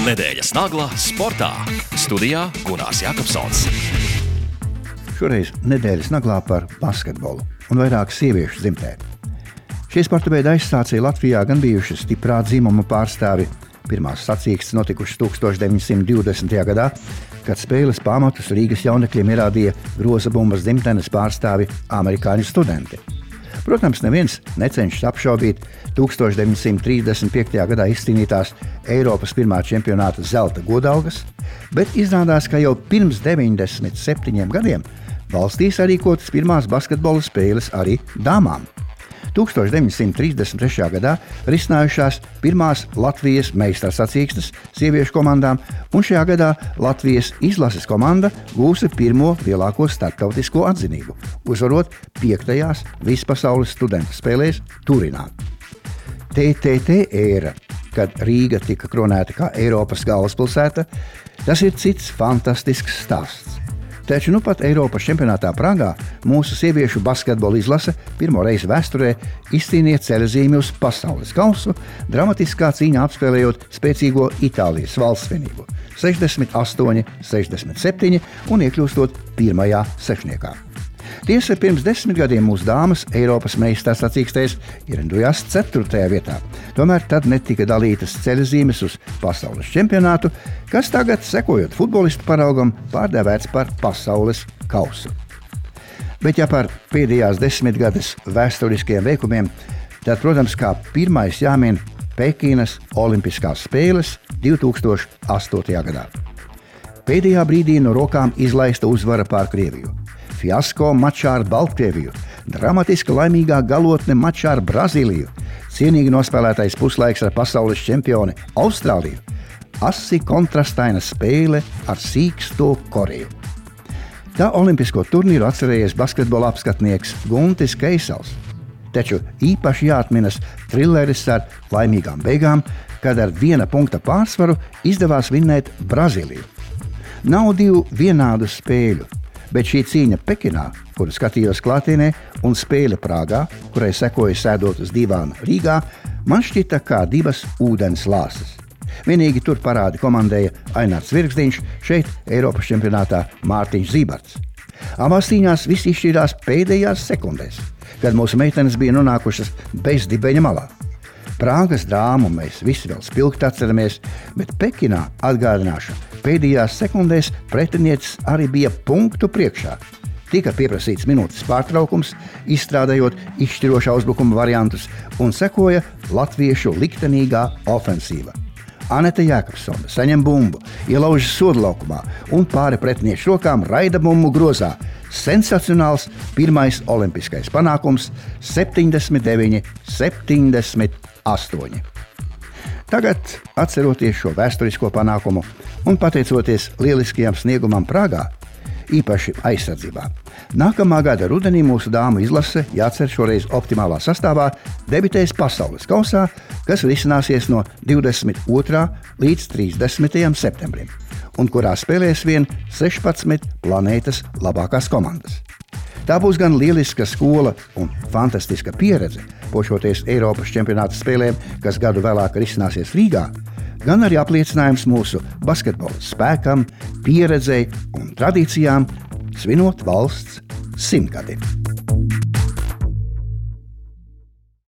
Nedēļas naglā sportā. Studijā Gunārs Jakobsons. Šoreiz nedēļas naglā par basketbolu un vairāk sieviešu dzimtē. Šī sporta veida aizsācēja Latvijā gan bijuši stiprā dzimuma pārstāvi. Pirmās sacīkstes notikušas 1920. gadā, kad spēles pamatus Rīgas jaunekļiem ierādīja Grozabumbas dzimtenes pārstāvi amerikāņu studenti. Protams, neviens necenšas apšaubīt 1935. gadā izcīnītās Eiropas pirmā čempionāta zelta godalgas, bet izrādās, ka jau pirms 97 gadiem valstī sarīkotas pirmās basketbola spēles arī dāmām. 1933. gadā risinājušās pirmās Latvijas meistarsacīkstes sieviešu komandām, un šajā gadā Latvijas izlases komanda gūsa pirmo lielāko starptautisko atzinību, uzvarot 5. vispasaules studentu spēlēs Turinā. TTT ēra, kad Rīga tika kronēta kā Eiropas galvaspilsēta, tas ir cits fantastisks stāsts. Taču nu pat Eiropas čempionātā Pragā mūsu sieviešu basketbola izlase pirmo reizi vēsturē izcīnīja ceļazīmi uz pasaules kausu, dramatiskā cīņā apspēlējot spēcīgo Itālijas valstsvienību 68-67 un iekļūstot pirmajā sešniekā. Tiesa, pirms 10 gadiem mūsu dāmas Eiropas meistarsacīkstēs ierindojās 4. vietā. Tomēr tad netika dalītas ceļazīmes uz pasaules čempionātu, kas tagad, sekojot futbolistu paraugam, pārdēvēts par pasaules kausu. Bet ja par pēdējās 10 gades vēsturiskajiem veikumiem, tad, protams, kā pirmais jāmin Pekinas Olimpiskās spēles 2008. gadā. Pēdējā brīdī no rokām izlaista uzvara pār Krieviju. Fiasko mačā ar Baltkrieviju, dramatiska laimīgā galotne mačā ar Brazīliju, cienīgi nospēlētais puslaiks ar pasaules čempioni Austrāliju, asi kontrastaina spēle ar sīksto Koreju. Tā olimpisko turnīru atcerējies basketbola apskatnieks Guntis Keisels. Taču īpaši jāatminas trilleris ar laimīgām beigām, kad ar 1 punkta pārsvaru izdevās vinnēt Brazīliju. Nav divu vienādu spēļu. Bet šī cīņa Pekinā, kuru skatījos klātienē, un spēle Prāgā, kurai sekoja sēdot uz divāna Rīgā, man šķita kā divas ūdens lāses. Vienīgi tur parādi komandēja Ainārs Virgzdiņš, šeit Eiropas čempionātā Mārtiņš Zībarts. Abās cīņās viss izšķīrās pēdējās sekundēs, kad mūsu meitenes bija nonākušas bez dibeņa malā. Prāgas drāmu mēs visi vēl spilgti atceramies, bet Pekinā, atgādināšu, pēdējās sekundēs pretiniecis arī bija punktu priekšā. Tika pieprasīts minūtes pārtraukums, izstrādājot izšķirošā uzbrukuma variantus, un sekoja latviešu liktenīgā ofensīva. Anete Jākapsone saņem bumbu, ielaužas sodlaukumā un pāri pretiniešu rokām raida bumbu grozā. Sensacionāls pirmais olimpiskais panākums 79-78. Tagad, atceroties šo vēsturisko panākumu un pateicoties lieliskajam sniegumam Prāgā, īpaši aizsardzībā, nākamā gada rudenī mūsu dāmu izlase, jācer šoreiz optimālā sastāvā, debitēs pasaules kausā, kas risināsies no 22. līdz 30. septembrim, un kurā spēlēs vien 16 planētas labākās komandas. Tā būs gan lieliska skola un fantastiska pieredze, pošoties Eiropas čempionāta spēlēm, kas gadu vēlāk risināsies Rīgā, gan arī apliecinājums mūsu basketbola spēkam, pieredzei un tradīcijām, svinot valsts 100 gadi.